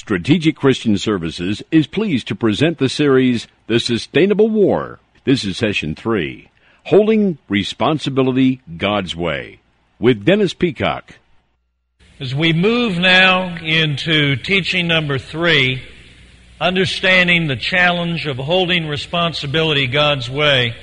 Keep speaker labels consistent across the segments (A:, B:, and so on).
A: Strategic Christian Services is pleased to present the series, The Sustainable War. This is Session 3, Holding Responsibility God's Way, with Dennis Peacock.
B: As we move now into teaching number 3, understanding the challenge of holding responsibility God's way,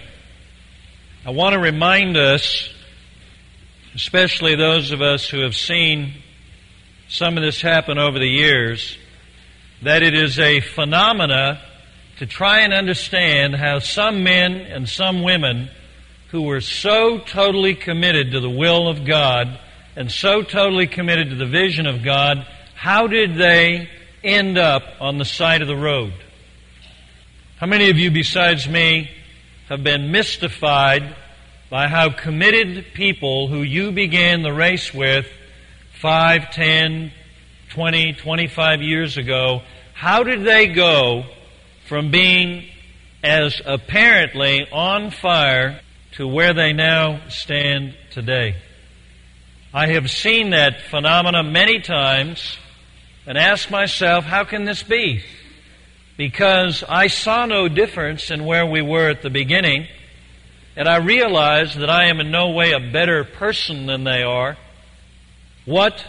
B: I want to remind us, especially those of us who have seen some of this happen over the years, that it is a phenomena to try and understand how some men and some women who were so totally committed to the will of God and so totally committed to the vision of God, how did they end up on the side of the road? How many of you besides me have been mystified by how committed people who you began the race with 5, 10, 20, 25 years ago, how did they go from being as apparently on fire to where they now stand today? I have seen that phenomena many times and asked myself, how can this be? Because I saw no difference in where we were at the beginning, and I realized that I am in no way a better person than they are. What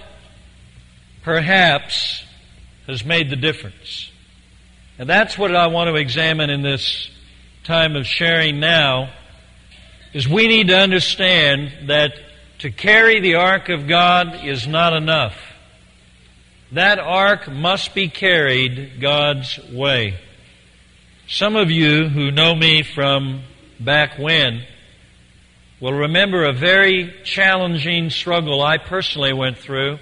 B: perhaps has made the difference? And that's what I want to examine in this time of sharing now, is we need to understand that to carry the ark of God is not enough. That ark must be carried God's way. Some of you who know me from back when will remember a very challenging struggle I personally went through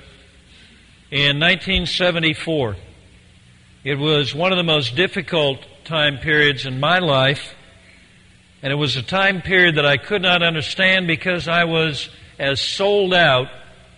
B: in 1974. It was one of the most difficult time periods in my life, and it was a time period that I could not understand because I was as sold out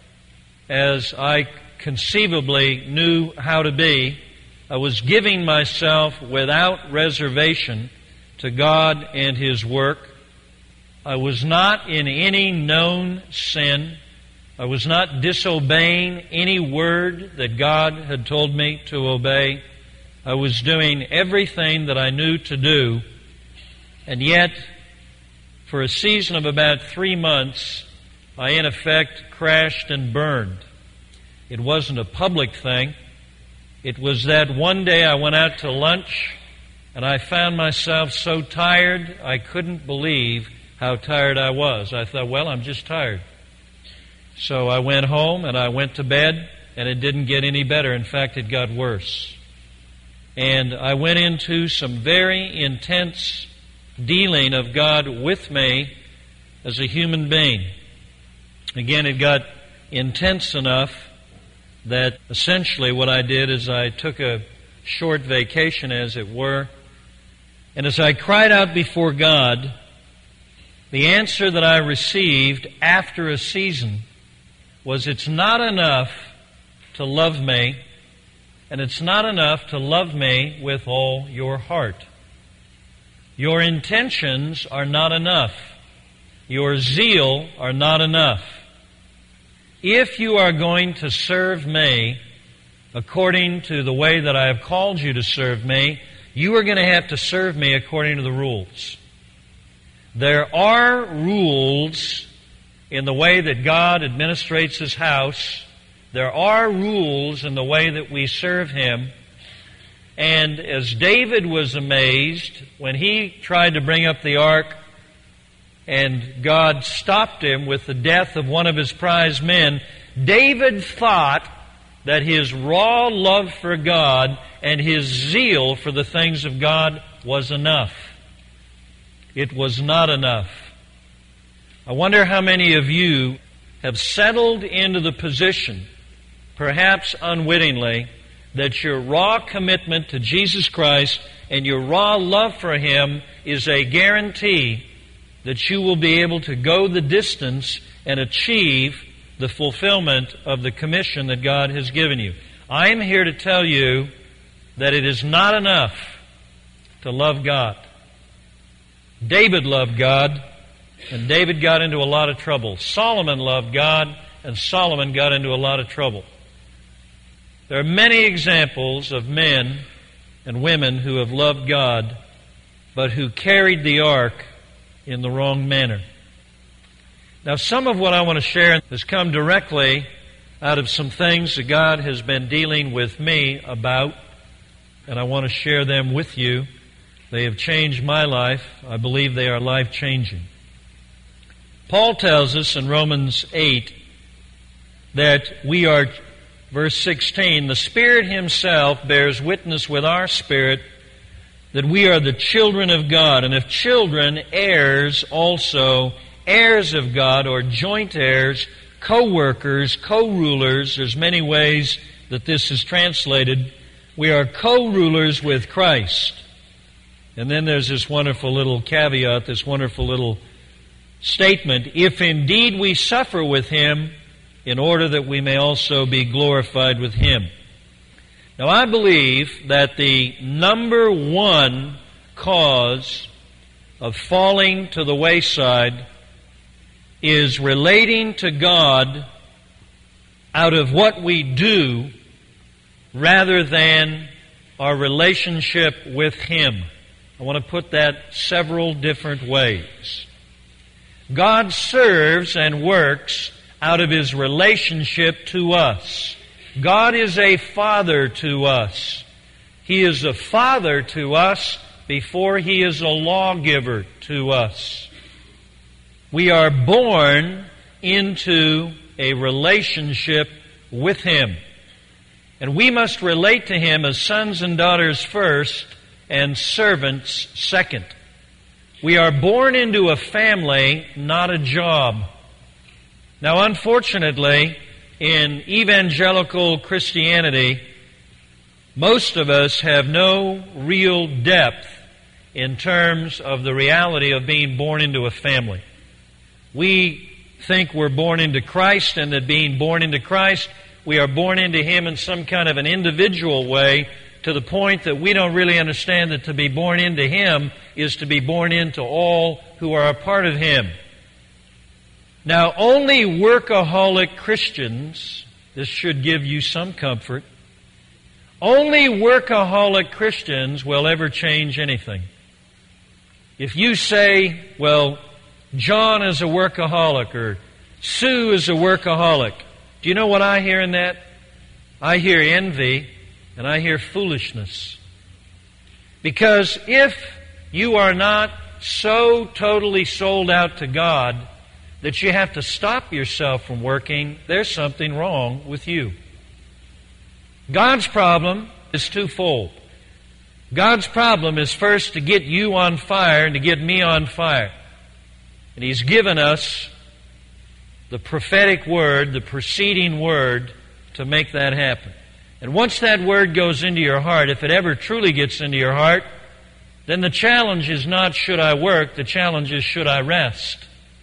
B: as I conceivably knew how to be. I was giving myself without reservation to God and His work. I was not in any known sin. I was not disobeying any word that God had told me to obey. I was doing everything that I knew to do. And yet, for a season of about 3 months, I in effect crashed and burned. It wasn't a public thing. It was that one day I went out to lunch and I found myself so tired I couldn't believe how tired I was. I thought, well, I'm just tired. So I went home and I went to bed, and it didn't get any better. In fact, it got worse. And I went into some very intense dealing of God with me as a human being. Again, it got intense enough that essentially what I did is I took a short vacation, as it were, and as I cried out before God, the answer that I received after a season was, it's not enough to love me, and it's not enough to love me with all your heart. Your intentions are not enough. Your zeal are not enough. If you are going to serve me according to the way that I have called you to serve me, you are going to have to serve me according to the rules. There are rules in the way that God administrates His house. There are rules in the way that we serve Him. And as David was amazed when he tried to bring up the ark and God stopped him with the death of one of his prize men, David thought that his raw love for God and his zeal for the things of God was enough. It was not enough. I wonder how many of you have settled into the position, perhaps unwittingly, that your raw commitment to Jesus Christ and your raw love for Him is a guarantee that you will be able to go the distance and achieve the fulfillment of the commission that God has given you. I am here to tell you that it is not enough to love God. David loved God, and David got into a lot of trouble. Solomon loved God, and Solomon got into a lot of trouble. There are many examples of men and women who have loved God, but who carried the ark in the wrong manner. Now, some of what I want to share has come directly out of some things that God has been dealing with me about, and I want to share them with you. They have changed my life. I believe they are life-changing. Paul tells us in Romans 8 that we are, verse 16, the Spirit Himself bears witness with our spirit that we are the children of God, and if children, heirs also, heirs of God, or joint heirs, co-workers, co-rulers. There's many ways that this is translated. We are co-rulers with Christ. And then there's this wonderful little caveat, this wonderful little statement, if indeed we suffer with Him, in order that we may also be glorified with Him. Now, I believe that the number one cause of falling to the wayside is relating to God out of what we do rather than our relationship with Him. I want to put that several different ways. God serves and works out of His relationship to us. God is a Father to us. He is a Father to us before He is a lawgiver to us. We are born into a relationship with Him. And we must relate to Him as sons and daughters first and servants second. We are born into a family, not a job. Now, unfortunately, in evangelical Christianity, most of us have no real depth in terms of the reality of being born into a family. We think we're born into Christ, and that being born into Christ, we are born into Him in some kind of an individual way, to the point that we don't really understand that to be born into Him is to be born into all who are a part of Him. Now, only workaholic Christians, this should give you some comfort, only workaholic Christians will ever change anything. If you say, well, John is a workaholic, or Sue is a workaholic, do you know what I hear in that? I hear envy, and I hear foolishness. Because if you are not so totally sold out to God that you have to stop yourself from working, there's something wrong with you. God's problem is twofold. God's problem is first to get you on fire and to get me on fire. And He's given us the prophetic word, the preceding word, to make that happen. And once that word goes into your heart, if it ever truly gets into your heart, then the challenge is not should I work, the challenge is should I rest.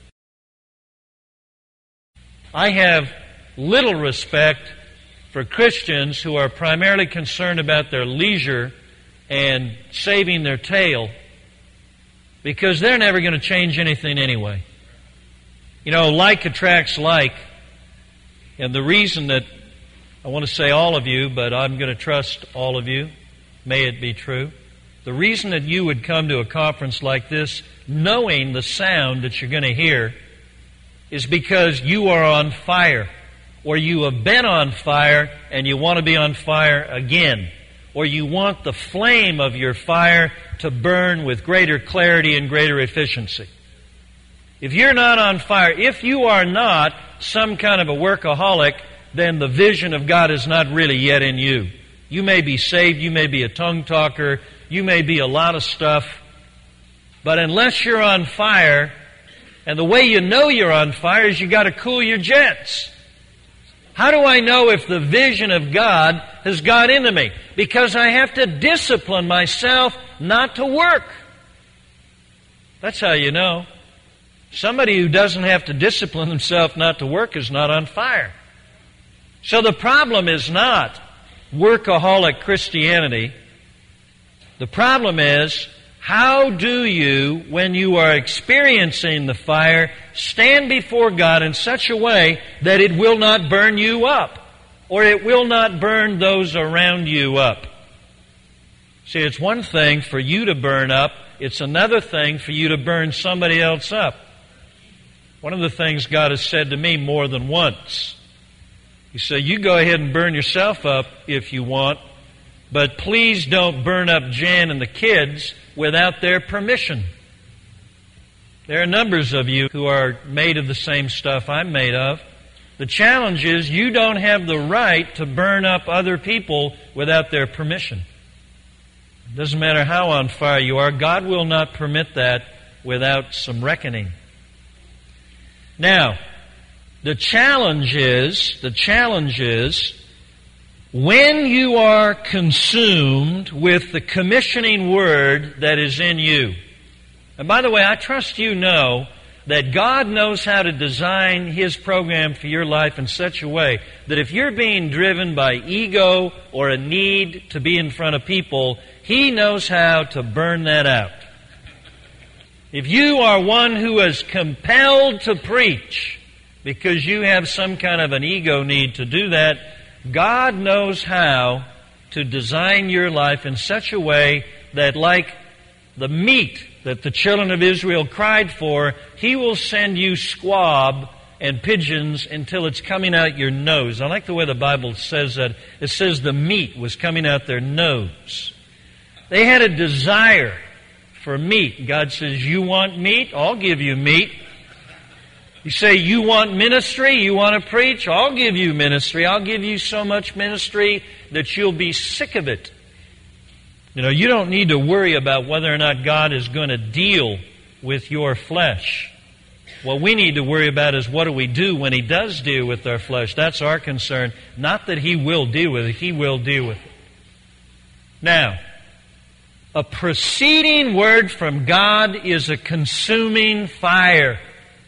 B: I have little respect for Christians who are primarily concerned about their leisure and saving their tail, because they're never going to change anything anyway. You know, like attracts like, and the reason that I want to say all of you, but I'm going to trust all of you, may it be true. The reason that you would come to a conference like this knowing the sound that you're going to hear is because you are on fire, or you have been on fire and you want to be on fire again, or you want the flame of your fire to burn with greater clarity and greater efficiency. If you're not on fire, if you are not some kind of a workaholic, then the vision of God is not really yet in you. You may be saved, you may be a tongue talker, you may be a lot of stuff, but unless you're on fire, and the way you know you're on fire is you got to cool your jets. How do I know if the vision of God has got into me? Because I have to discipline myself not to work. That's how you know. Somebody who doesn't have to discipline himself not to work is not on fire. So the problem is not workaholic Christianity. The problem is, how do you, when you are experiencing the fire, stand before God in such a way that it will not burn you up? or it will not burn those around you up. See, it's one thing for you to burn up, it's another thing for you to burn somebody else up. One of the things God has said to me more than once, He said, you go ahead and burn yourself up if you want, but please don't burn up Jan and the kids without their permission. There are numbers of you who are made of the same stuff I'm made of. The challenge is you don't have the right to burn up other people without their permission. It doesn't matter how on fire you are, God will not permit that without some reckoning. Now, the challenge is, when you are consumed with the commissioning word that is in you. And by the way, I trust you know that God knows how to design His program for your life in such a way that if you're being driven by ego or a need to be in front of people, He knows how to burn that out. If you are one who is compelled to preach because you have some kind of an ego need to do that, God knows how to design your life in such a way that, like the meat that the children of Israel cried for, He will send you squab and pigeons until it's coming out your nose. I like the way the Bible says that. It says the meat was coming out their nose. They had a desire for meat. God says, you want meat? I'll give you meat. You say, you want ministry? You want to preach? I'll give you ministry. I'll give you so much ministry that you'll be sick of it. You know, you don't need to worry about whether or not God is going to deal with your flesh. What we need to worry about is what do we do when He does deal with our flesh. That's our concern. Not that He will deal with it. He will deal with it. Now, a proceeding word from God is a consuming fire.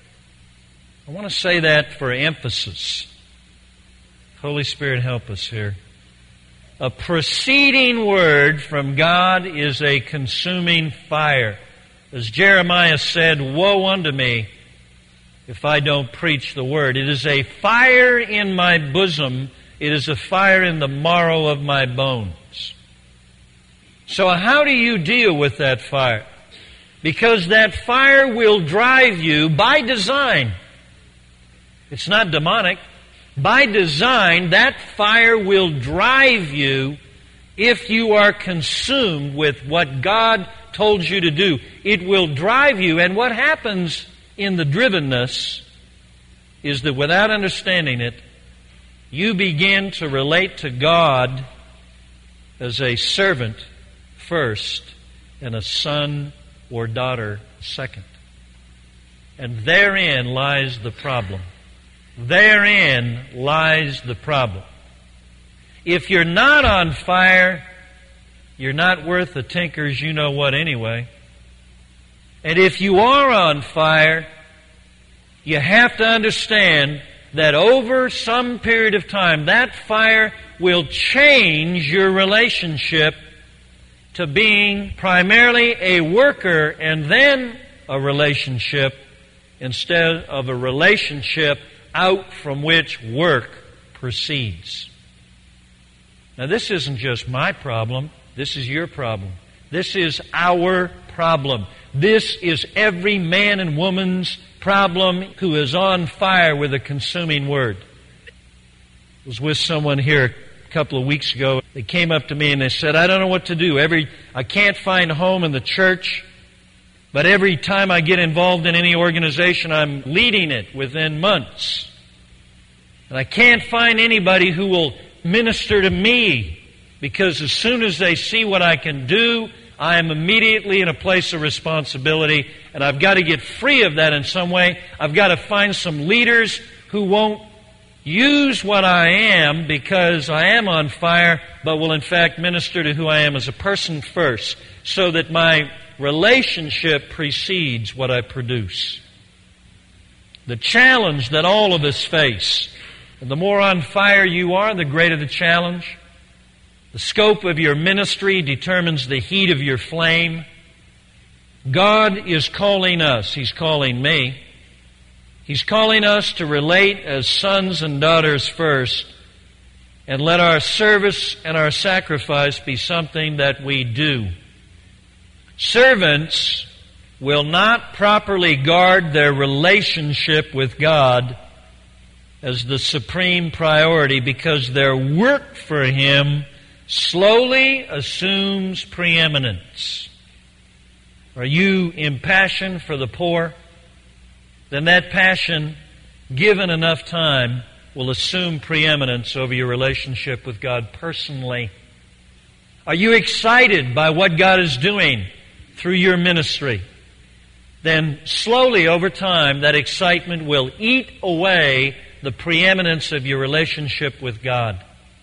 B: I want to say that for emphasis. Holy Spirit, help us here. A proceeding word from God is a consuming fire. As Jeremiah said, woe unto me if I don't preach the word. It is a fire in my bosom. It is a fire in the marrow of my bones. So how do you deal with that fire? Because that fire will drive you by design. It's not demonic. By design, that fire will drive you if you are consumed with what God told you to do. It will drive you, and what happens in the drivenness is that without understanding it, you begin to relate to God as a servant first and a son or daughter second. And therein lies the problem. Therein lies the problem. If you're not on fire, you're not worth the tinker's you-know-what anyway. And if you are on fire, you have to understand that over some period of time, that fire will change your relationship to being primarily a worker and then a relationship instead of a relationship out from which work proceeds. Now, this isn't just my problem. This is your problem. This is our problem. This is every man and woman's problem who is on fire with a consuming word. I was with someone here a couple of weeks ago. They came up to me and they said, I don't know what to do. I can't find a home in the church, but every time I get involved in any organization, I'm leading it within months. And I can't find anybody who will minister to me, because as soon as they see what I can do, I am immediately in a place of responsibility, and I've got to get free of that in some way. I've got to find some leaders who won't use what I am because I am on fire, but will in fact minister to who I am as a person first, so that my relationship precedes what I produce. The challenge that all of us face, and the more on fire you are, the greater the challenge. The scope of your ministry determines the heat of your flame. God is calling us. He's calling me. He's calling us to relate as sons and daughters first, And let our service and our sacrifice be something that we do. Servants will not properly guard their relationship with God as the supreme priority because their work for Him slowly assumes preeminence. Are you impassioned for the poor? Then that passion, given enough time, will assume preeminence over your relationship with God personally. Are you excited by what God is doing through your ministry? Then slowly over time that excitement will eat away the preeminence of your relationship with God.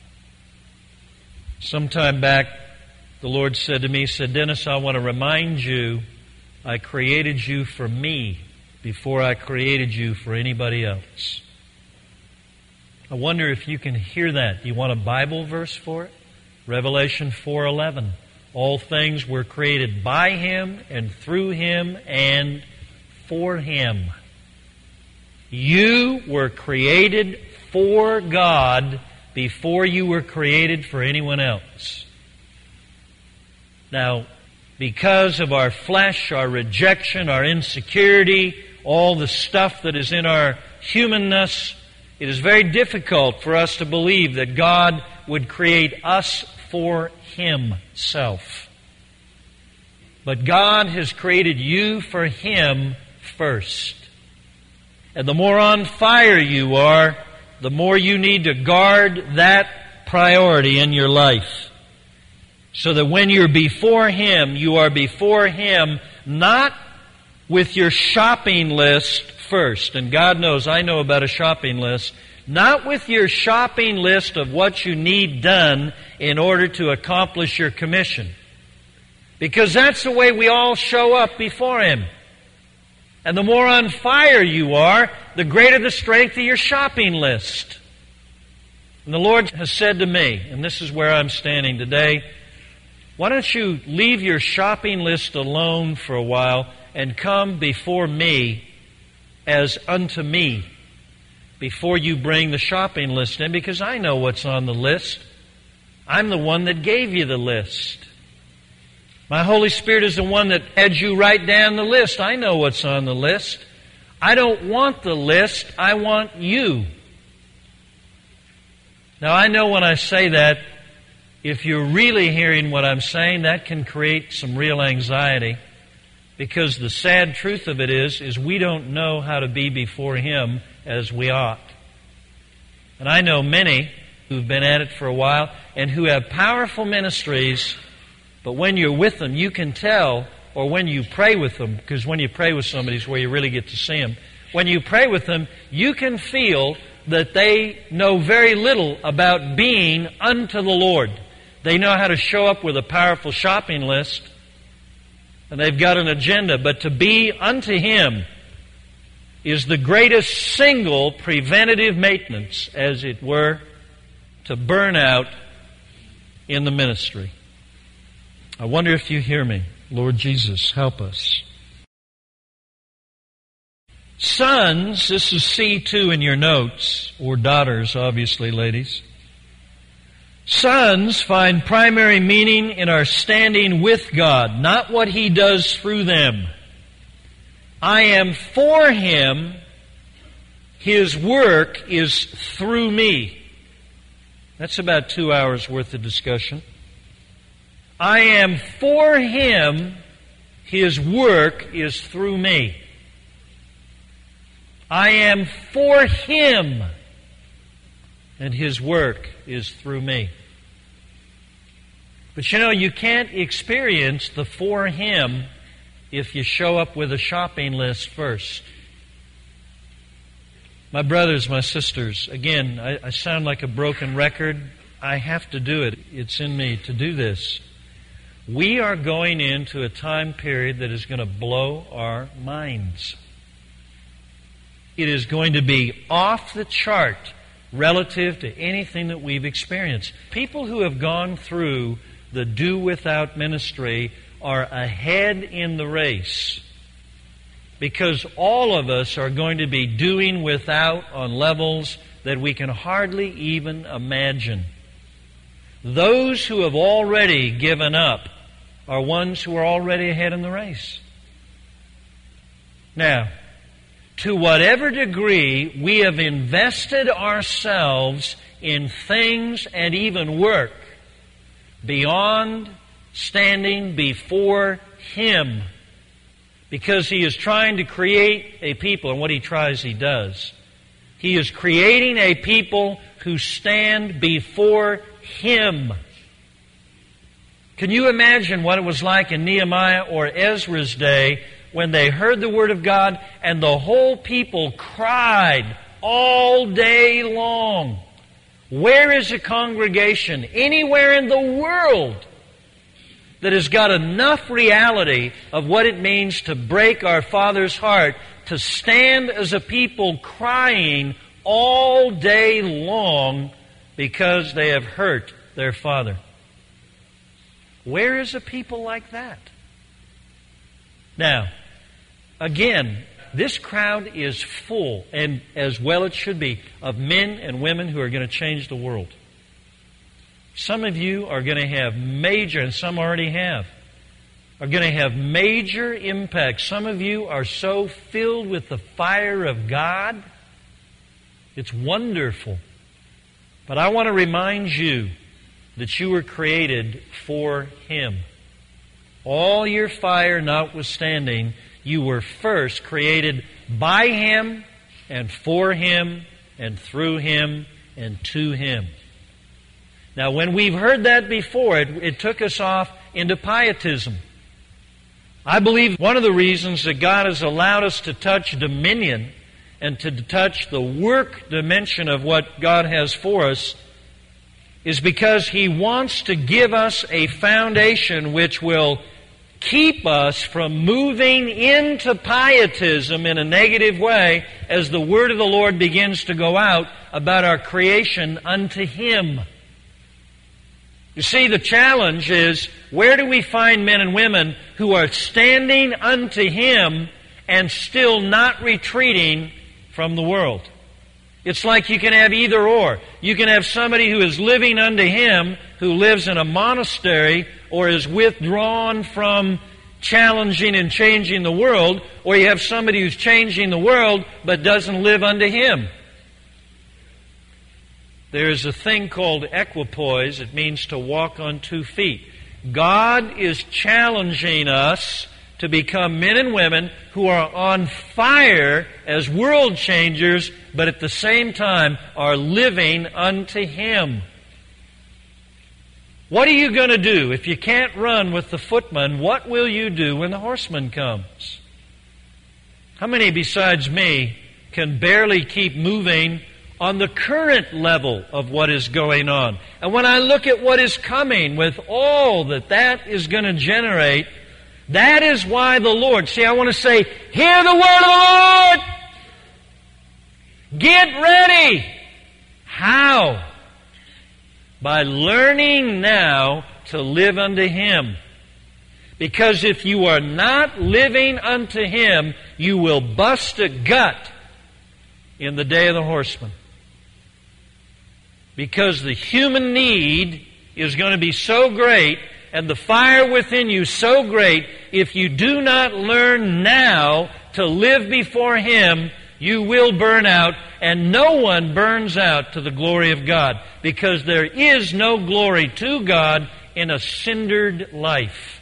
B: Sometime back, the Lord said to me, He said, Dennis, I want to remind you, I created you for me before I created you for anybody else. I wonder if you can hear that. Do you want a Bible verse for it? Revelation 4:11. All things were created by Him and through Him and for Him. You were created for God before you were created for anyone else. Now, because of our flesh, our rejection, our insecurity, all the stuff that is in our humanness, it is very difficult for us to believe that God would create us for Himself. But God has created you for Him first. And the more on fire you are, the more you need to guard that priority in your life. So that when you're before Him, you are before Him not with your shopping list first. And God knows I know about a shopping list. Not with your shopping list of what you need done in order to accomplish your commission. Because that's the way we all show up before Him. And the more on fire you are, the greater the strength of your shopping list. And the Lord has said to me, and this is where I'm standing today, why don't you leave your shopping list alone for a while and come before me as unto me before you bring the shopping list in, because I know what's on the list. I'm the one that gave you the list. My Holy Spirit is the one that had you write down the list. I know what's on the list. I don't want the list. I want you. Now, I know when I say that, if you're really hearing what I'm saying, that can create some real anxiety. Because the sad truth of it is we don't know how to be before Him as we ought. And I know many who've been at it for a while and who have powerful ministries, but when you're with them, you can tell, or when you pray with them, because when you pray with somebody is where you really get to see them. When you pray with them, you can feel that they know very little about being unto the Lord. They know how to show up with a powerful shopping list, and they've got an agenda, but to be unto Him is the greatest single preventative maintenance, as it were, to burn out in the ministry. I wonder if you hear me. Lord Jesus, help us. Sons, this is C2 in your notes, or daughters, obviously, ladies. Sons find primary meaning in our standing with God, not what He does through them. I am for Him. His work is through me. That's about 2 hours worth of discussion. I am for Him. His work is through me. I am for Him, and His work is through me. But you know, you can't experience the for Him if you show up with a shopping list first. My brothers, my sisters, again, I sound like a broken record. I have to do it. It's in me to do this. We are going into a time period that is going to blow our minds. It is going to be off the chart relative to anything that we've experienced. People who have gone through the do without ministry are ahead in the race, because all of us are going to be doing without on levels that we can hardly even imagine. Those who have already given up are ones who are already ahead in the race. Now, to whatever degree we have invested ourselves in things and even work beyond standing before Him, because He is trying to create a people, and what He tries, He does. He is creating a people who stand before Him. Can you imagine what it was like in Nehemiah or Ezra's day when they heard the Word of God and the whole people cried all day long? Where is a congregation anywhere in the world that has got enough reality of what it means to break our Father's heart, to stand as a people crying all day long because they have hurt their Father? Where is a people like that? Now, again, this crowd is full, and as well it should be, of men and women who are going to change the world. Some of you are going to have major, and some already have, are going to have major impact. Some of you are so filled with the fire of God, it's wonderful. But I want to remind you that you were created for Him. All your fire notwithstanding, you were first created by Him and for Him and through Him and to Him. Now, when we've heard that before, it took us off into pietism. I believe one of the reasons that God has allowed us to touch dominion and to touch the work dimension of what God has for us is because He wants to give us a foundation which will keep us from moving into pietism in a negative way as the Word of the Lord begins to go out about our creation unto Him. You see, the challenge is, where do we find men and women who are standing unto Him and still not retreating from the world? It's like you can have either or. You can have somebody who is living unto Him, who lives in a monastery or is withdrawn from challenging and changing the world, or you have somebody who's changing the world but doesn't live unto Him. There's a thing called equipoise. It means to walk on 2 feet. God is challenging us to become men and women who are on fire as world changers, but at the same time are living unto Him. What are you going to do? If you can't run with the footman, what will you do when the horseman comes? How many besides me can barely keep moving on the current level of what is going on? And when I look at what is coming with all that is going to generate, that is why the Lord, see, I want to say, hear the word of the Lord! Get ready! How? By learning now to live unto Him. Because if you are not living unto Him, you will bust a gut in the day of the horseman. Because the human need is going to be so great and the fire within you so great, if you do not learn now to live before Him, you will burn out, and no one burns out to the glory of God, because there is no glory to God in a cindered life.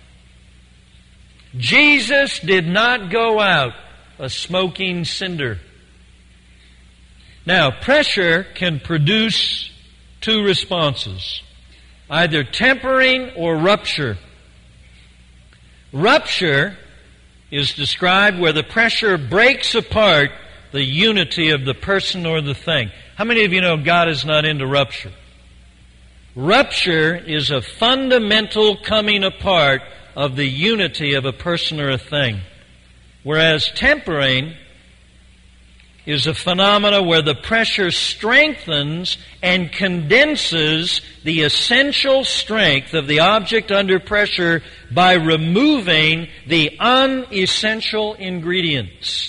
B: Jesus did not go out a smoking cinder. Now, pressure can produce 2 responses, either tempering or rupture. Rupture is described where the pressure breaks apart the unity of the person or the thing. How many of you know God is not into rupture? Rupture is a fundamental coming apart of the unity of a person or a thing. Whereas tempering is a phenomena where the pressure strengthens and condenses the essential strength of the object under pressure by removing the unessential ingredients.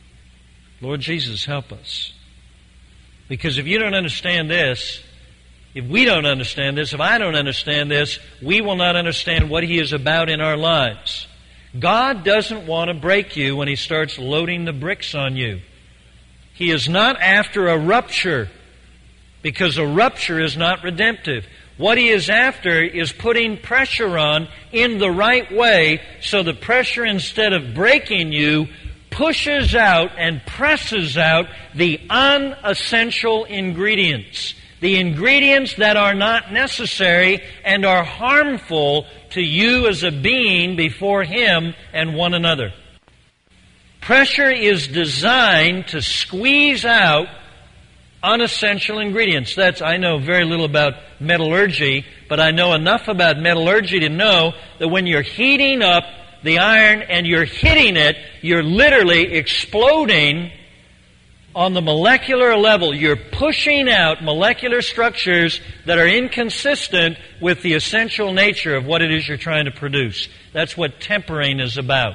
B: Lord Jesus, help us. Because if you don't understand this, If we don't understand this, if I don't understand this, we will not understand what He is about in our lives. God doesn't want to break you when He starts loading the bricks on you. He is not after a rupture, because a rupture is not redemptive. What He is after is putting pressure on in the right way, so the pressure, instead of breaking you, pushes out and presses out the unessential ingredients. The ingredients that are not necessary and are harmful to you as a being before Him and one another. Pressure is designed to squeeze out unessential ingredients. I know very little about metallurgy, but I know enough about metallurgy to know that when you're heating up the iron and you're hitting it, you're literally exploding on the molecular level. You're pushing out molecular structures that are inconsistent with the essential nature of what it is you're trying to produce. That's what tempering is about.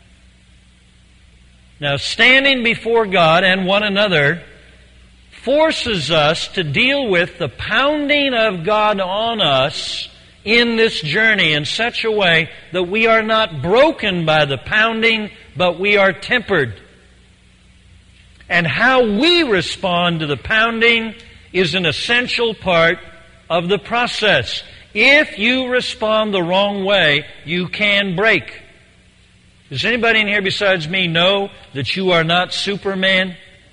B: Now, standing before God and one another forces us to deal with the pounding of God on us in this journey in such a way that we are not broken by the pounding, but we are tempered. And how we respond to the pounding is an essential part of the process. If you respond the wrong way, you can break. Does anybody in here besides me know that you are not Superman?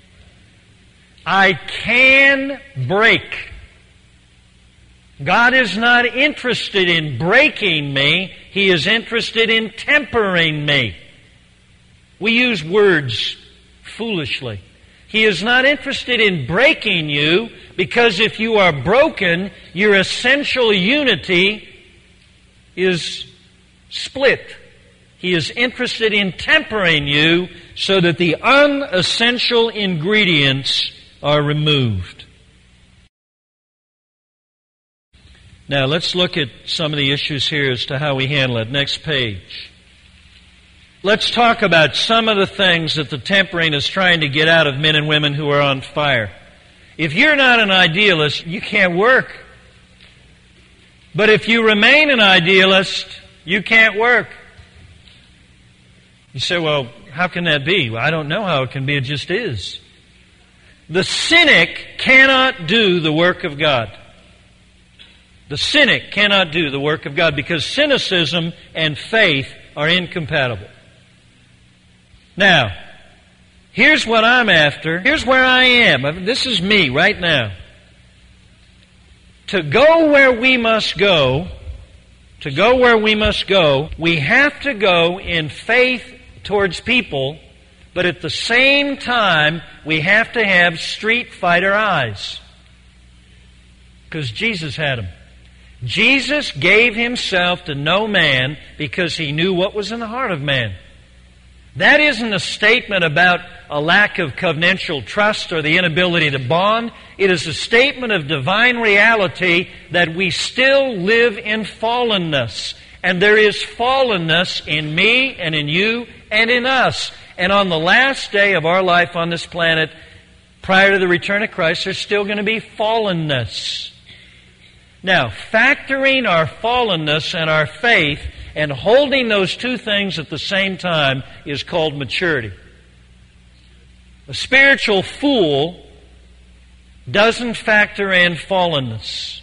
B: I can break. God is not interested in breaking me. He is interested in tempering me. We use words foolishly. He is not interested in breaking you, because if you are broken, your essential unity is split. He is interested in tempering you so that the unessential ingredients are removed. Now let's look at some of the issues here as to how we handle it. Next page. Let's talk about some of the things that the tempering is trying to get out of men and women who are on fire. If you're not an idealist, you can't work. But if you remain an idealist, you can't work. You say, well, how can that be? Well, I don't know how it can be. It just is. The cynic cannot do the work of God. The cynic cannot do the work of God, because cynicism and faith are incompatible. Now, here's what I'm after. Here's where I am. This is me right now. To go where we must go, we have to go in faith towards people, but at the same time, we have to have street fighter eyes. Because Jesus had them. Jesus gave Himself to no man because He knew what was in the heart of man. That isn't a statement about a lack of covenantal trust or the inability to bond. It is a statement of divine reality that we still live in fallenness. And there is fallenness in me and in you and in us. And on the last day of our life on this planet, prior to the return of Christ, there's still going to be fallenness. Now, factoring our fallenness and our faith and holding those two things at the same time is called maturity. A spiritual fool doesn't factor in fallenness.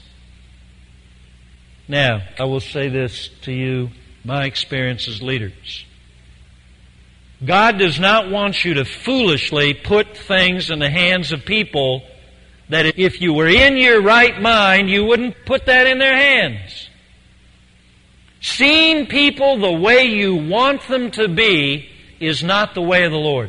B: Now, I will say this to you, my experience as leaders. God does not want you to foolishly put things in the hands of people that if you were in your right mind, you wouldn't put that in their hands. Seeing people the way you want them to be is not the way of the Lord.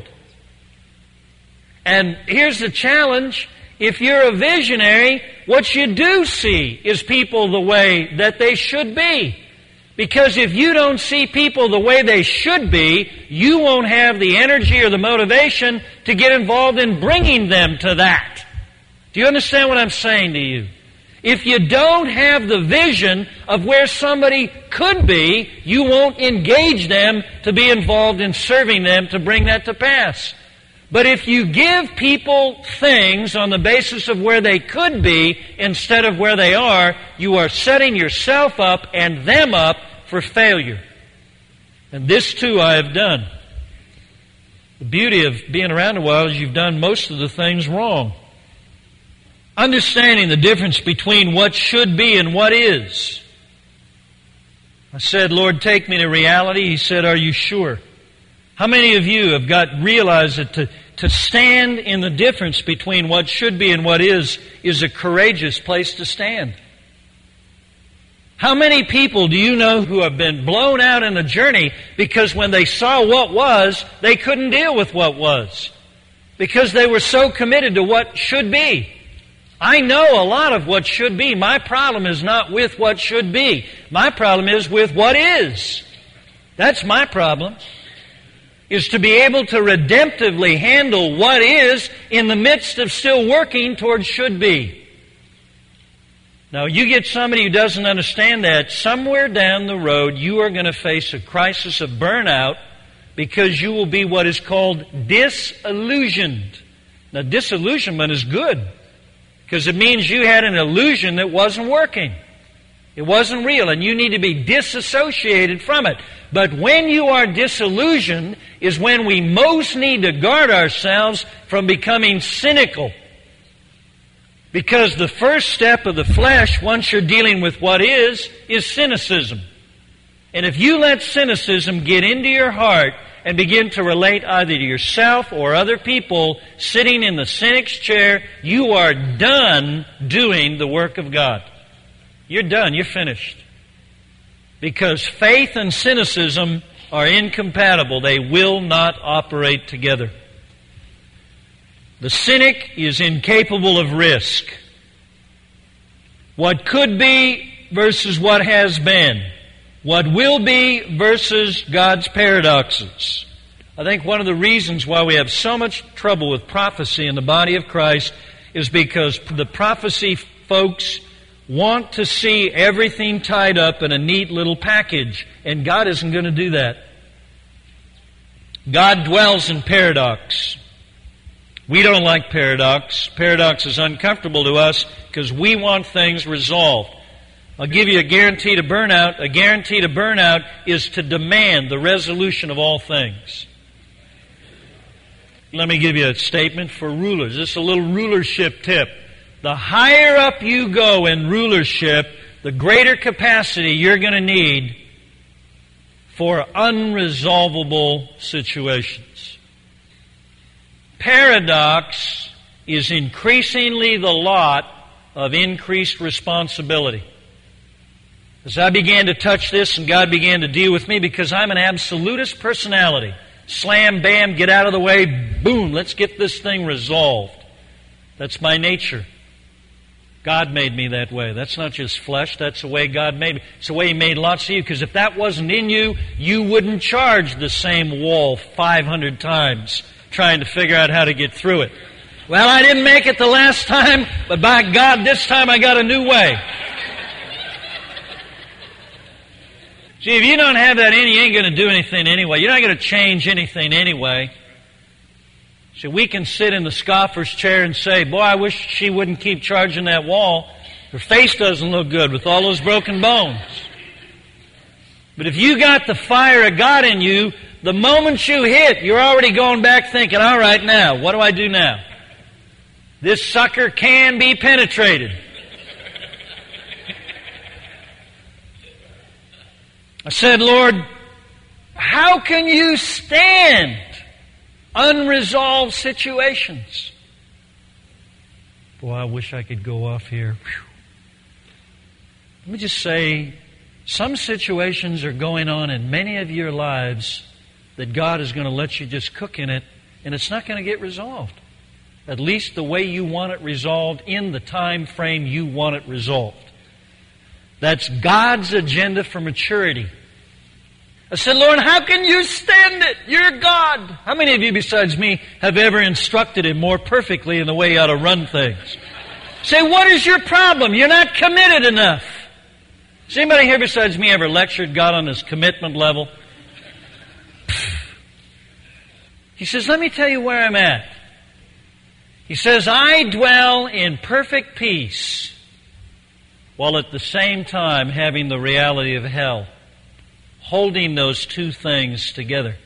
B: And here's the challenge. If you're a visionary, what you do see is people the way that they should be. Because if you don't see people the way they should be, you won't have the energy or the motivation to get involved in bringing them to that. Do you understand what I'm saying to you? If you don't have the vision of where somebody could be, you won't engage them to be involved in serving them to bring that to pass. But if you give people things on the basis of where they could be instead of where they are, you are setting yourself up and them up for failure. And this too I have done. The beauty of being around a while is you've done most of the things wrong. Understanding the difference between what should be and what is. I said, Lord, take me to reality. He said, are you sure? How many of you have realized that to stand in the difference between what should be and what is a courageous place to stand? How many people do you know who have been blown out in a journey because when they saw what was, they couldn't deal with what was? Because they were so committed to what should be. I know a lot of what should be. My problem is not with what should be. My problem is with what is. That's my problem. Is to be able to redemptively handle what is in the midst of still working towards should be. Now, you get somebody who doesn't understand that, somewhere down the road you are going to face a crisis of burnout because you will be what is called disillusioned. Now, disillusionment is good because it means you had an illusion that wasn't working. It wasn't real, and you need to be disassociated from it. But when you are disillusioned is when we most need to guard ourselves from becoming cynical. Because the first step of the flesh, once you're dealing with what is cynicism. And if you let cynicism get into your heart and begin to relate either to yourself or other people sitting in the cynic's chair, you are done doing the work of God. You're done. You're finished. Because faith and cynicism are incompatible. They will not operate together. The cynic is incapable of risk. What could be versus what has been. What will be versus God's paradoxes. I think one of the reasons why we have so much trouble with prophecy in the body of Christ is because the prophecy folks want to see everything tied up in a neat little package, and God isn't going to do that. God dwells in paradox. We don't like paradox. Paradox is uncomfortable to us because we want things resolved. I'll give you a guarantee to burnout. A guarantee to burnout is to demand the resolution of all things. Let me give you a statement for rulers. This is a little rulership tip. The higher up you go in rulership, the greater capacity you're going to need for unresolvable situations. Paradox is increasingly the lot of increased responsibility. As I began to touch this and God began to deal with me, because I'm an absolutist personality. Slam, bam, get out of the way, boom, let's get this thing resolved. That's my nature. God made me that way. That's not just flesh. That's the way God made me. It's the way He made lots of you. Because if that wasn't in you, you wouldn't charge the same wall 500 times trying to figure out how to get through it. Well, I didn't make it the last time, but by God, this time I got a new way. See, if you don't have that in you, you ain't going to do anything anyway. You're not going to change anything anyway. So we can sit in the scoffer's chair and say, boy, I wish she wouldn't keep charging that wall. Her face doesn't look good with all those broken bones. But if you got the fire of God in you, the moment you hit, you're already going back thinking, all right, now, what do I do now? This sucker can be penetrated. I said, Lord, how can you stand unresolved situations? Boy, I wish I could go off here. Whew. Let me just say, some situations are going on in many of your lives that God is going to let you just cook in it, and it's not going to get resolved. At least the way you want it resolved in the time frame you want it resolved. That's God's agenda for maturity. I said, Lord, how can you stand it? You're God. How many of you besides me have ever instructed Him more perfectly in the way you ought to run things? Say, what is your problem? You're not committed enough. Has anybody here besides me ever lectured God on His commitment level? He says, let me tell you where I'm at. He says, I dwell in perfect peace, while at the same time having the reality of hell, holding those two things together.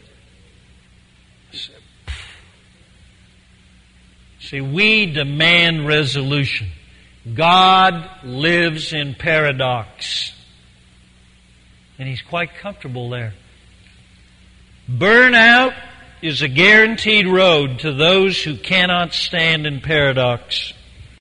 B: See, we demand resolution. God lives in paradox. And He's quite comfortable there. Burnout is a guaranteed road to those who cannot stand in paradox.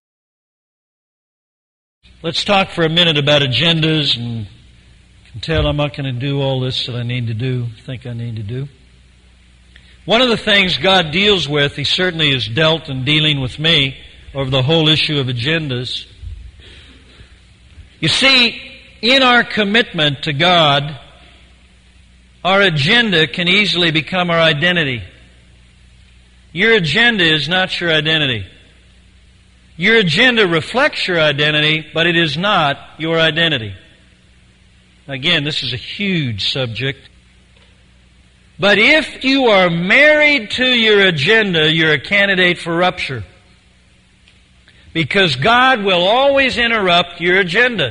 B: Let's talk for a minute about agendas, and you can tell I'm not going to do all this that I need to do, think I need to do. One of the things God deals with, He certainly has dealt in dealing with me over the whole issue of agendas. You see, in our commitment to God, our agenda can easily become our identity. Your agenda is not your identity. Your agenda reflects your identity, but it is not your identity. Again, this is a huge subject. But if you are married to your agenda, you're a candidate for rupture. Because God will always interrupt your agenda.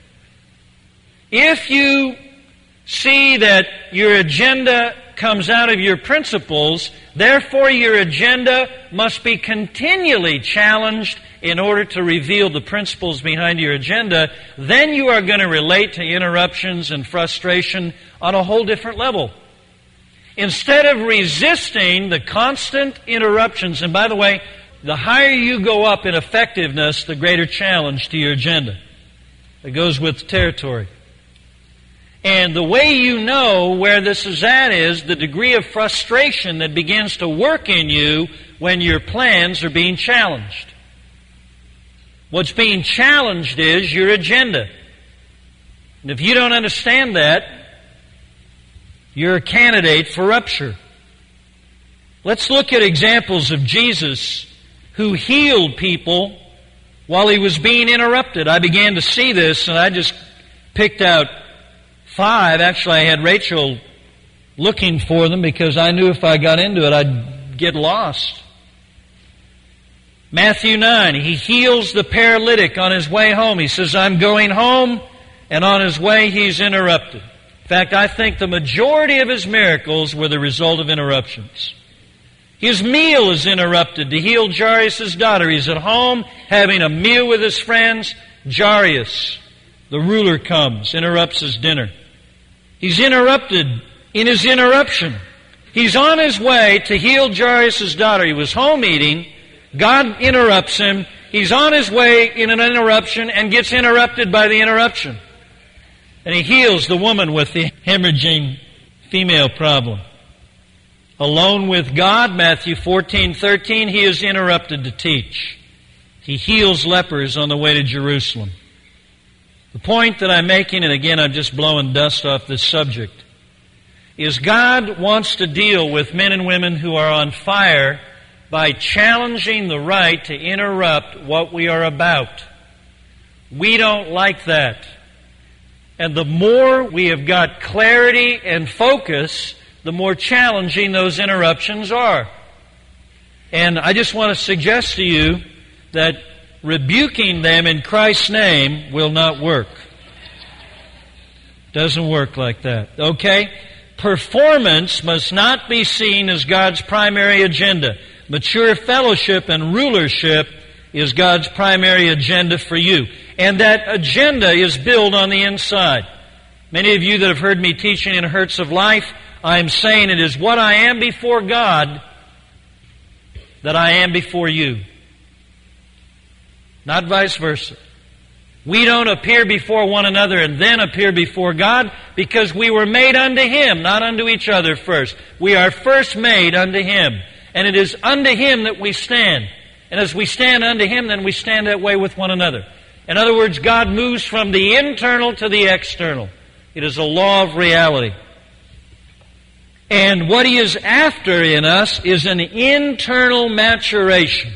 B: If you see that your agenda comes out of your principles, therefore your agenda must be continually challenged in order to reveal the principles behind your agenda, then you are going to relate to interruptions and frustration on a whole different level. Instead of resisting the constant interruptions, and by the way, the higher you go up in effectiveness, the greater challenge to your agenda. It goes with territory. And the way you know where this is at is the degree of frustration that begins to work in you when your plans are being challenged. What's being challenged is your agenda. And if you don't understand that, you're a candidate for rupture. Let's look at examples of Jesus who healed people while He was being interrupted. I began to see this, and I just picked out 5. Actually, I had Rachel looking for them because I knew if I got into it, I'd get lost. Matthew 9, He heals the paralytic on his way home. He says, I'm going home, and on his way He's interrupted. In fact, I think the majority of His miracles were the result of interruptions. His meal is interrupted to heal Jairus' daughter. He's at home having a meal with his friends. Jairus, the ruler, comes, interrupts his dinner. He's interrupted in his interruption. He's on his way to heal Jairus' daughter. He was home eating. God interrupts him. He's on his way in an interruption and gets interrupted by the interruption. And He heals the woman with the hemorrhaging female problem. Alone with God, Matthew 14:13, He is interrupted to teach. He heals lepers on the way to Jerusalem. The point that I'm making, and again I'm just blowing dust off this subject, is God wants to deal with men and women who are on fire by challenging the right to interrupt what we are about. We don't like that. And the more we have got clarity and focus, the more challenging those interruptions are. And I just want to suggest to you that rebuking them in Christ's name will not work. Doesn't work like that. Okay? Performance must not be seen as God's primary agenda. Mature fellowship and rulership is God's primary agenda for you. And that agenda is built on the inside. Many of you that have heard me teaching in Hertz of Life, I am saying it is what I am before God that I am before you. Not vice versa. We don't appear before one another and then appear before God because we were made unto Him, not unto each other first. We are first made unto Him. And it is unto Him that we stand. And as we stand unto Him, then we stand that way with one another. In other words, God moves from the internal to the external. It is a law of reality. And what He is after in us is an internal maturation.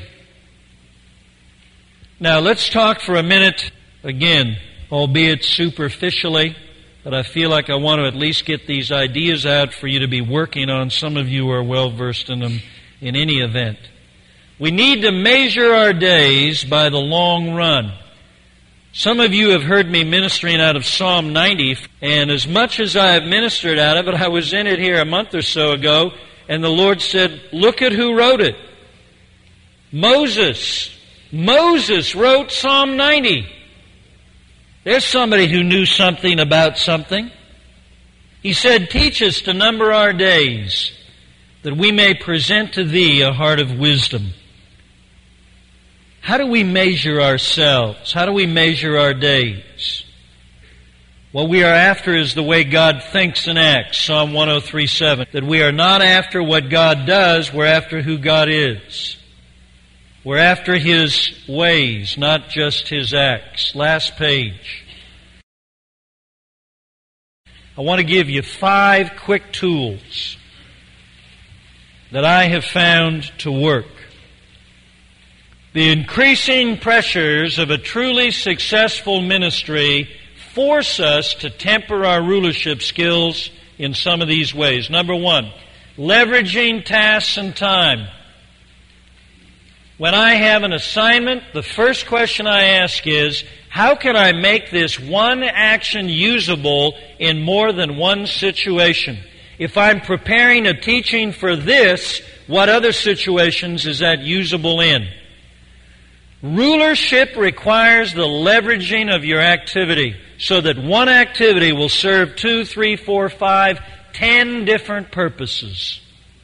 B: Now let's talk for a minute, again, albeit superficially, but I feel like I want to at least get these ideas out for you to be working on. Some of you are well versed in them in any event. We need to measure our days by the long run. Some of you have heard me ministering out of Psalm 90, and as much as I have ministered out of it, I was in it here a month or so ago, and the Lord said, look at who wrote it. Moses. Moses wrote Psalm 90. There's somebody who knew something about something. He said, teach us to number our days, that we may present to Thee a heart of wisdom. How do we measure ourselves? How do we measure our days? What we are after is the way God thinks and acts, Psalm 103:7. That we are not after what God does, we're after who God is. We're after His ways, not just His acts. Last page. I want to give you 5 quick tools that I have found to work. The increasing pressures of a truly successful ministry force us to temper our rulership skills in some of these ways. Number 1, leveraging tasks and time. When I have an assignment, the first question I ask is, how can I make this one action usable in more than one situation? If I'm preparing a teaching for this, what other situations is that usable in? Rulership requires the leveraging of your activity so that one activity will serve 2, 3, 4, 5, 10 different purposes.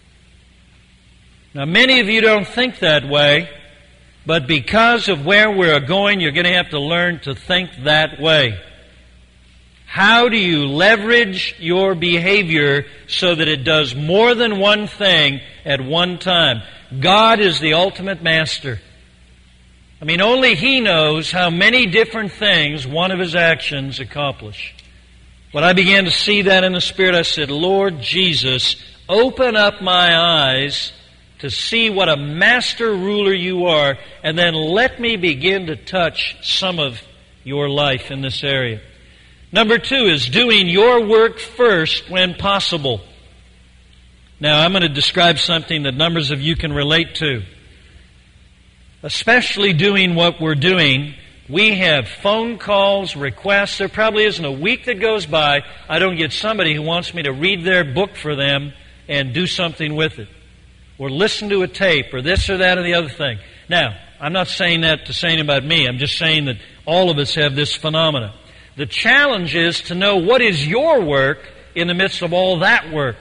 B: Now, many of you don't think that way, but because of where we're going, you're going to have to learn to think that way. How do you leverage your behavior so that it does more than one thing at one time? God is the ultimate master. I mean, only He knows how many different things one of His actions accomplish. When I began to see that in the Spirit, I said, Lord Jesus, open up my eyes to see what a master ruler You are, and then let me begin to touch some of Your life in this area. Number 2 is doing your work first when possible. Now, I'm going to describe something that numbers of you can relate to. Especially doing what we're doing, we have phone calls, requests. There probably isn't a week that goes by I don't get somebody who wants me to read their book for them and do something with it. Or listen to a tape, or this or that or the other thing. Now, I'm not saying that to say anything about me. I'm just saying that all of us have this phenomena. The challenge is to know what is your work in the midst of all that work.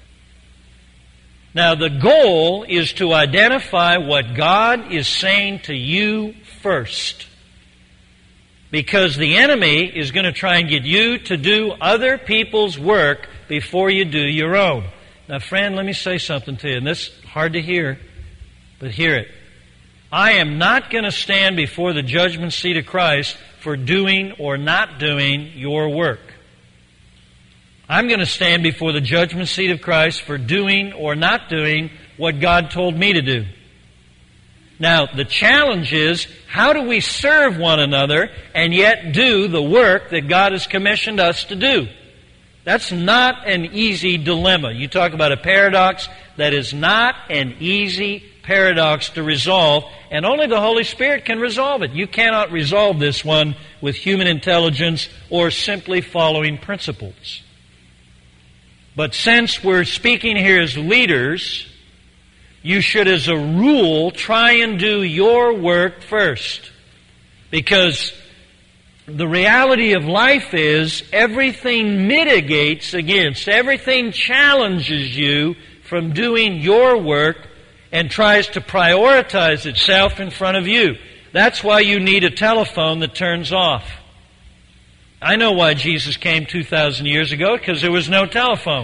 B: Now, the goal is to identify what God is saying to you first. Because the enemy is going to try and get you to do other people's work before you do your own. Now, friend, let me say something to you, and this is hard to hear, but hear it. I am not going to stand before the judgment seat of Christ for doing or not doing your work. I'm going to stand before the judgment seat of Christ for doing or not doing what God told me to do. Now, the challenge is, how do we serve one another and yet do the work that God has commissioned us to do? That's not an easy dilemma. You talk about a paradox, that is not an easy paradox to resolve, and only the Holy Spirit can resolve it. You cannot resolve this one with human intelligence or simply following principles. But since we're speaking here as leaders, you should, as a rule, try and do your work first. Because the reality of life is everything mitigates against, everything challenges you from doing your work and tries to prioritize itself in front of you. That's why you need a telephone that turns off. I know why Jesus came 2,000 years ago, because there was no telephone.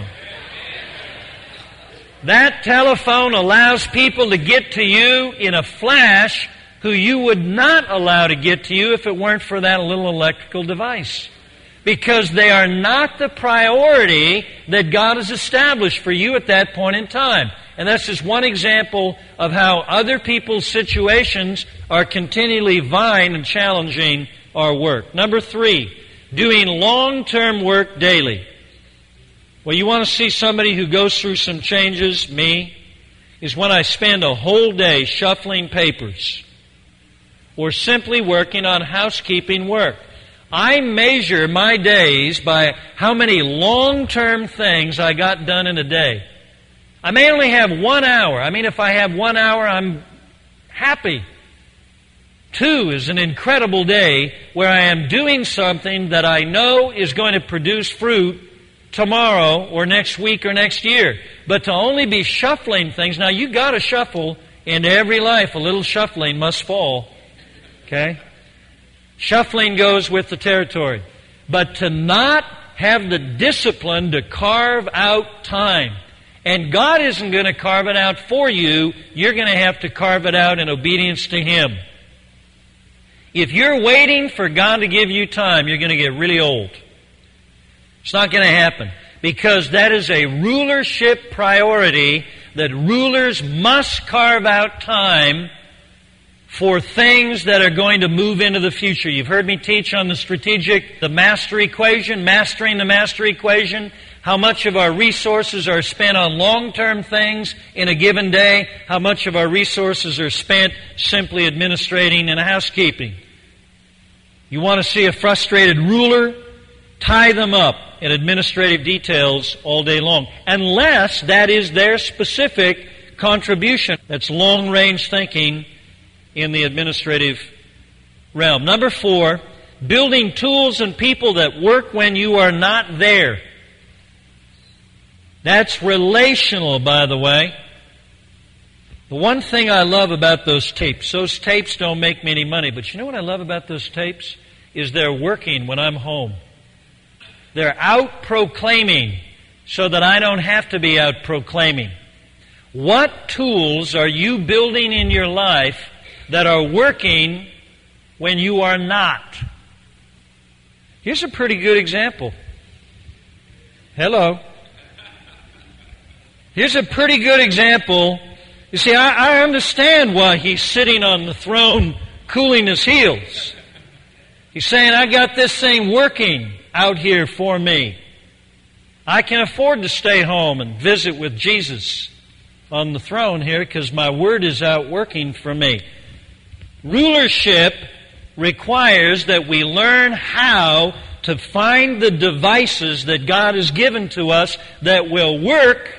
B: That telephone allows people to get to you in a flash who you would not allow to get to you if it weren't for that little electrical device. Because they are not the priority that God has established for you at that point in time. And that's just one example of how other people's situations are continually vying and challenging our work. Number 3, doing long-term work daily. Well, you want to see somebody who goes through some changes, me, is when I spend a whole day shuffling papers or simply working on housekeeping work. I measure my days by how many long-term things I got done in a day. I may only have 1 hour. If I have 1 hour, I'm happy. 2 is an incredible day where I am doing something that I know is going to produce fruit tomorrow or next week or next year. But to only be shuffling things, now you got to shuffle into every life. A little shuffling must fall. Okay? Shuffling goes with the territory. But to not have the discipline to carve out time. And God isn't going to carve it out for you. You're going to have to carve it out in obedience to Him. If you're waiting for God to give you time, you're going to get really old. It's not going to happen. Because that is a rulership priority that rulers must carve out time for things that are going to move into the future. You've heard me teach on the master equation, mastering the master equation, how much of our resources are spent on long-term things in a given day, how much of our resources are spent simply administrating and housekeeping. You want to see a frustrated ruler? Tie them up in administrative details all day long, unless that is their specific contribution. That's long-range thinking in the administrative realm. Number 4, building tools and people that work when you are not there. That's relational, by the way. The one thing I love about those tapes don't make me any money, but you know what I love about those tapes? Is they're working when I'm home. They're out proclaiming so that I don't have to be out proclaiming. What tools are you building in your life that are working when you are not? Here's a pretty good example. Hello. Here's a pretty good example. You see, I understand why He's sitting on the throne cooling His heels. He's saying, I got this thing working out here for me. I can afford to stay home and visit with Jesus on the throne here because my word is out working for me. Rulership requires that we learn how to find the devices that God has given to us that will work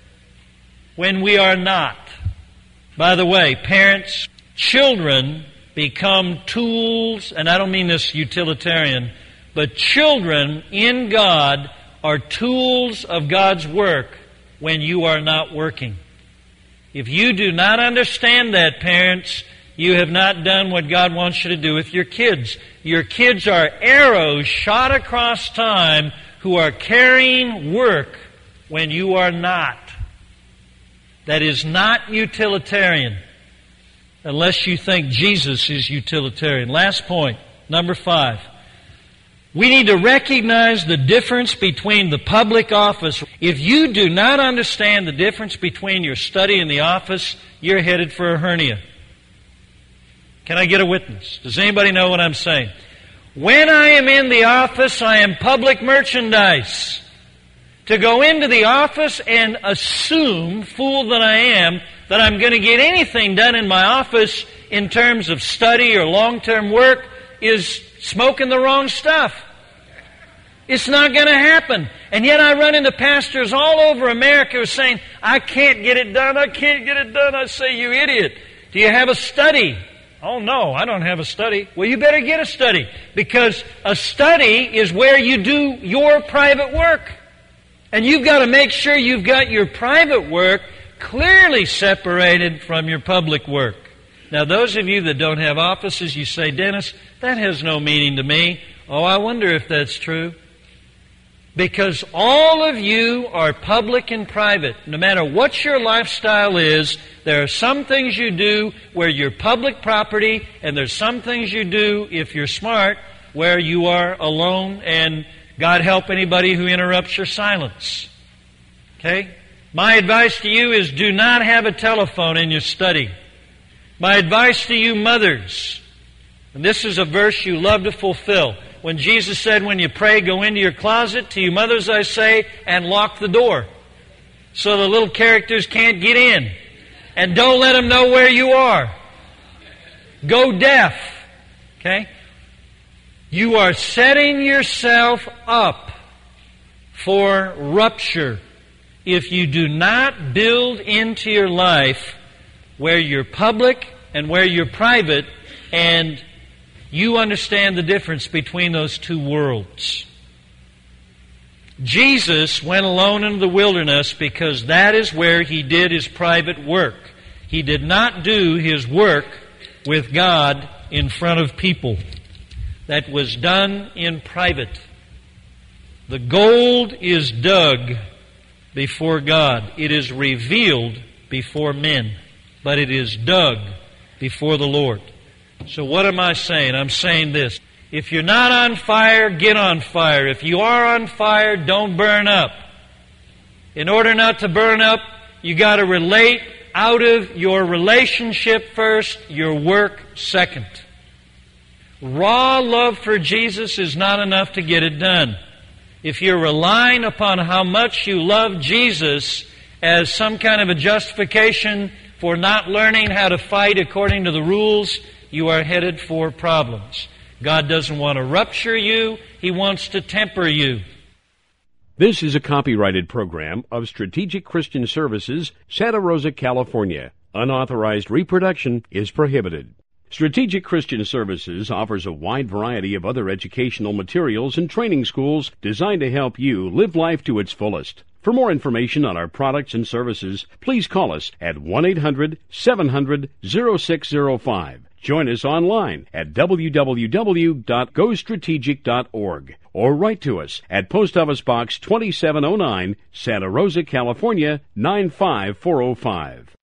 B: when we are not. By the way, parents, children become tools, and I don't mean this utilitarian, but children in God are tools of God's work when you are not working. If you do not understand that, parents, you have not done what God wants you to do with your kids. Your kids are arrows shot across time who are carrying work when you are not. That is not utilitarian, unless you think Jesus is utilitarian. Last point, number 5. We need to recognize the difference between the public office. If you do not understand the difference between your study and the office, you're headed for a hernia. Can I get a witness? Does anybody know what I'm saying? When I am in the office, I am public merchandise. To go into the office and assume, fool that I am, that I'm going to get anything done in my office in terms of study or long-term work is smoking the wrong stuff. It's not going to happen. And yet I run into pastors all over America who are saying, I can't get it done, I can't get it done. I say, you idiot. Do you have a study? Oh no, I don't have a study. Well, you better get a study, because a study is where you do your private work. And you've got to make sure you've got your private work clearly separated from your public work. Now, those of you that don't have offices, you say, Dennis, that has no meaning to me. Oh, I wonder if that's true. Because all of you are public and private. No matter what your lifestyle is, there are some things you do where you're public property, and there's some things you do, if you're smart, where you are alone, and God help anybody who interrupts your silence. Okay? My advice to you is do not have a telephone in your study. My advice to you mothers, and this is a verse you love to fulfill, when Jesus said, when you pray, go into your closet. To you mothers I say, and lock the door, so the little characters can't get in. And don't let them know where you are. Go deaf. Okay? You are setting yourself up for rupture if you do not build into your life where you're public and where you're private, and you understand the difference between those two worlds. Jesus went alone into the wilderness because that is where He did His private work. He did not do His work with God in front of people. That was done in private. The gold is dug before God. It is revealed before men. But it is dug before the Lord. So what am I saying? I'm saying this. If you're not on fire, get on fire. If you are on fire, don't burn up. In order not to burn up, you got to relate out of your relationship first, your work second. Raw love for Jesus is not enough to get it done. If you're relying upon how much you love Jesus as some kind of a justification for not learning how to fight according to the rules, you are headed for problems. God doesn't want to rupture you. He wants to temper you.
A: This is a copyrighted program of Strategic Christian Services, Santa Rosa, California. Unauthorized reproduction is prohibited. Strategic Christian Services offers a wide variety of other educational materials and training schools designed to help you live life to its fullest. For more information on our products and services, please call us at 1-800-700-0605. Join us online at www.gostrategic.org or write to us at Post Office Box 2709, Santa Rosa, California 95405.